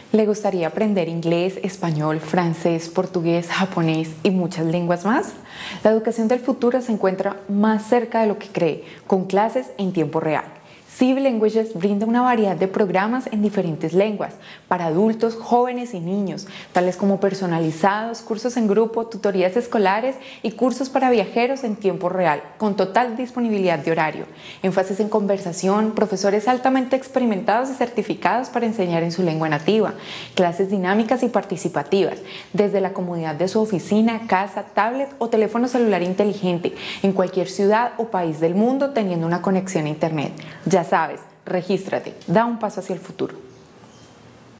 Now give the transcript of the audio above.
¿Le gustaría aprender inglés, español, francés, portugués, japonés y muchas lenguas más? La educación del futuro se encuentra más cerca de lo que cree, con clases en tiempo real. CIV Languages brinda una variedad de programas en diferentes lenguas para adultos, jóvenes y niños, tales como personalizados, cursos en grupo, tutorías escolares y cursos para viajeros en tiempo real, con total disponibilidad de horario. Énfasis en conversación, profesores altamente experimentados y certificados para enseñar en su lengua nativa, clases dinámicas y participativas, desde la comodidad de su oficina, casa, tablet o teléfono celular inteligente, en cualquier ciudad o país del mundo teniendo una conexión a internet. Ya sabes, regístrate, da un paso hacia el futuro.